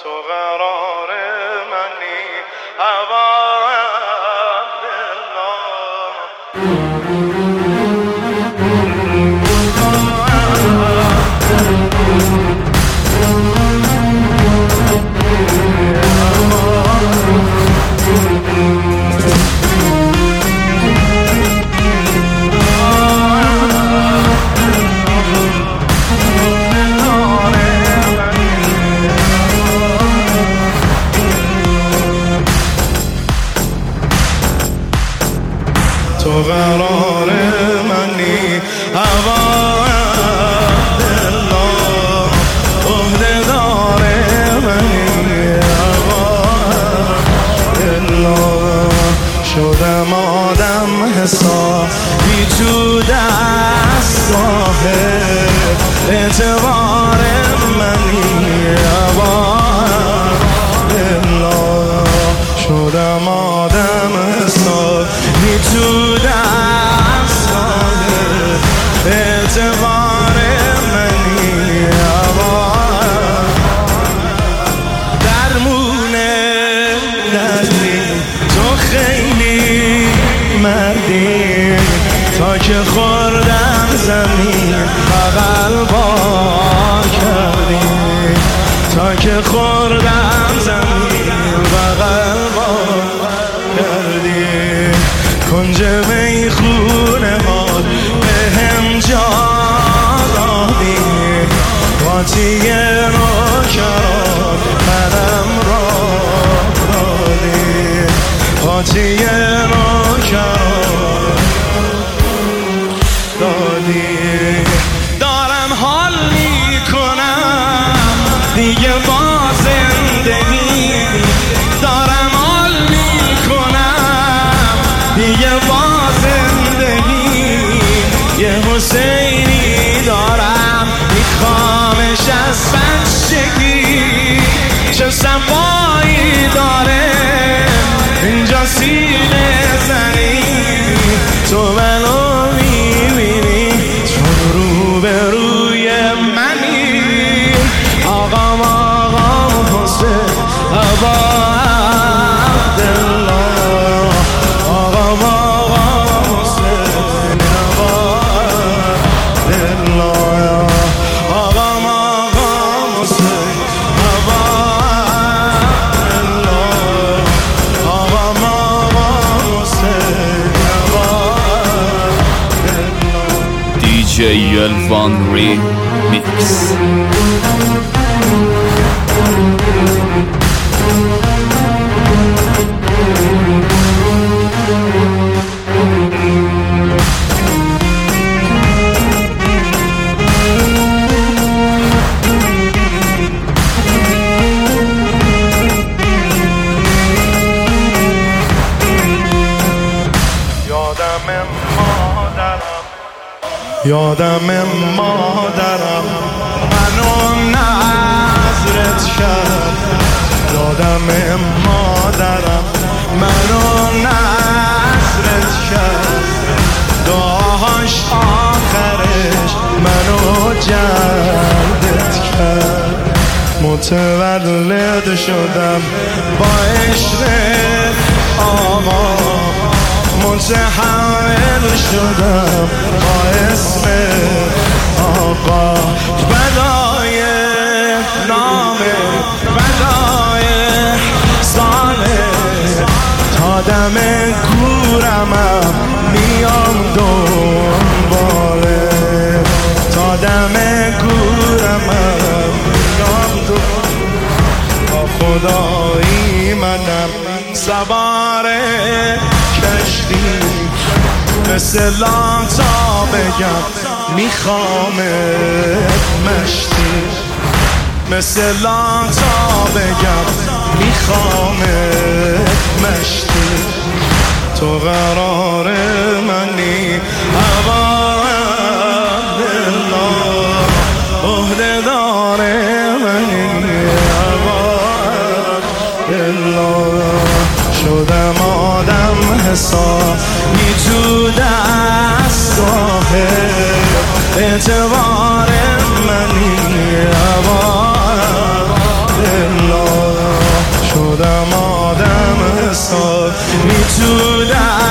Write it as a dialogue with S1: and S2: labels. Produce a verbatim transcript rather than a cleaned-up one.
S1: تو قرار منی هوا تو قرار منی هوا دلا عهده دار منی هوا دلا شدم آدم حسابی تو دستگاه اعتبار منی هوا دلا شدم آدم حسابی تو اعتبار منی هوا درمونه دردی تو خیلی مردی تا که خوردم زمین بغل با کردی تا که خوردم زمین بغل با کردی کنج میخونه ها بهم جا دادی قاطی نوکران منم را دادی قاطی نوکران دادی دارم حال میکنم دیگه با زندگی دارم حال میکنم دیگه با زندگی یه حسینی دارم میخوامش از بچگی چه صفایی داره اینجا سینه زنی تو منو میبینی چون رو به روی منی آقام آقام حسین هوا
S2: دی جی الوان ریمیکس.
S1: یادم مادرم منو نظرت کرد یادم مادرم منو نظرت کرد دعاهاش آخرش منو جلبت کرد متولد شدم با عشق آقا متحول شدم با اسم آقا بدای نام بدای ساله تا دم گورمم میام دنباله تا دم گورمم میام دنباله با خدایی منم سوار کشتی مثل لاتا بگم میخوامت مشتی مثل لاتا بگم میخوامت مشتی تو قرار منی هوا دلا عهده دار منی هوا دلا شدم آدم حسابی تو دستگاه اعتبار منی هوا دلا شدم آدم حسابی تو